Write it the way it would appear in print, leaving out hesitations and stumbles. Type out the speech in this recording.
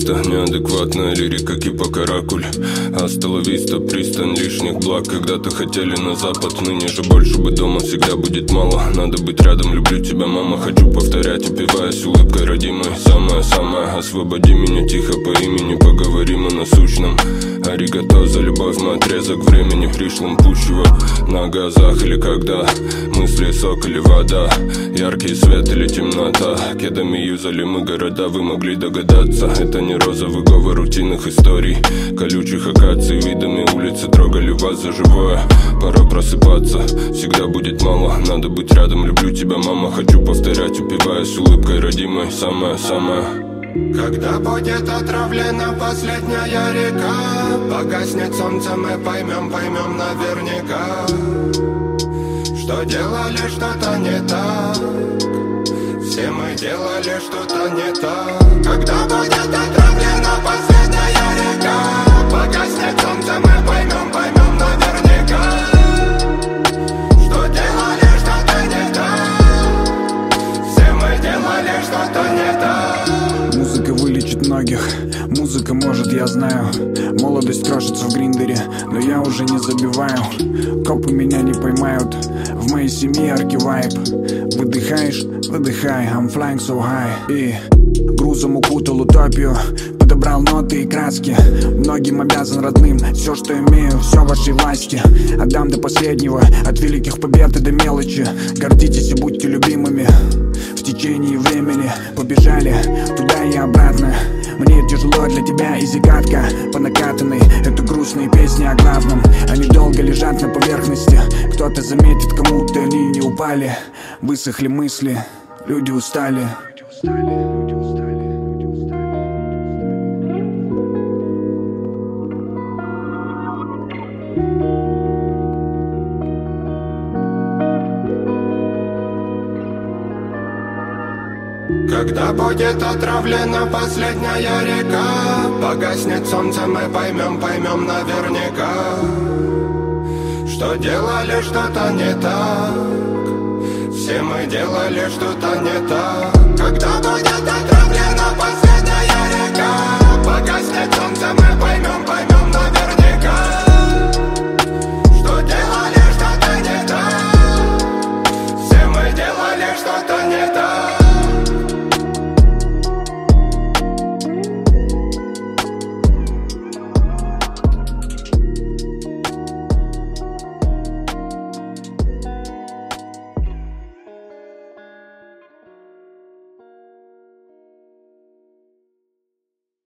виста, неадекватная лирика кипа каракуль. Аста ла виста, пристань лишних благ. Когда-то хотели на запад, ныне же больше бы дома всегда будет мало. Надо быть рядом, люблю тебя, мама. Хочу повторять, упиваясь улыбкой родимой. Самое-самое, освободи меня тихо по имени. Поговорим о насущном. Аригато за любовь, мой отрезок времени. Пришлым пущего на газах или когда мысли сок или вода, яркий свет или темнота. Кедами юзали мы города, вы могли догадаться. Это не розовый говор рутинных историй, колючих акаций, видами улицы трогали вас за живое. Пора просыпаться, всегда будет мало. Надо быть рядом, люблю тебя, мама. Хочу повторять, упиваясь улыбкой родимой. Самое-самое. Когда будет отравлена последняя река, погаснет солнце, мы поймем наверняка, что делали что-то не так. Все мы делали что-то не так. Когда будет отравлена последняя река, погаснет солнце, мы поймем наверняка, что делали что-то не так. Все мы делали что-то не так. Музыка вылечит многих, музыка может, я знаю. Молодость крошится в гриндере, но я уже не забиваю. Копы меня не поймают, в моей семье арки-вайб. Выдыхаешь, выдыхай, I'm flying so high. И грузом укутал утопию, подобрал ноты и краски. Многим обязан родным, все, что имею, все в вашей власти. Отдам до последнего, от великих побед и до мелочи. Гордитесь и будьте любимыми. В течение времени побежали туда и обратно. Мне тяжело для тебя, изи катка по накатанной. Это грустные песни о главном, они долго лежат на поверхности. Кто-то заметит, кому-то они не упали. Высохли мысли, люди устали. Когда будет отравлена последняя река, погаснет солнце, мы поймем наверняка, что делали что-то не так. Все мы делали что-то не так. Когда будет отравлена последняя река,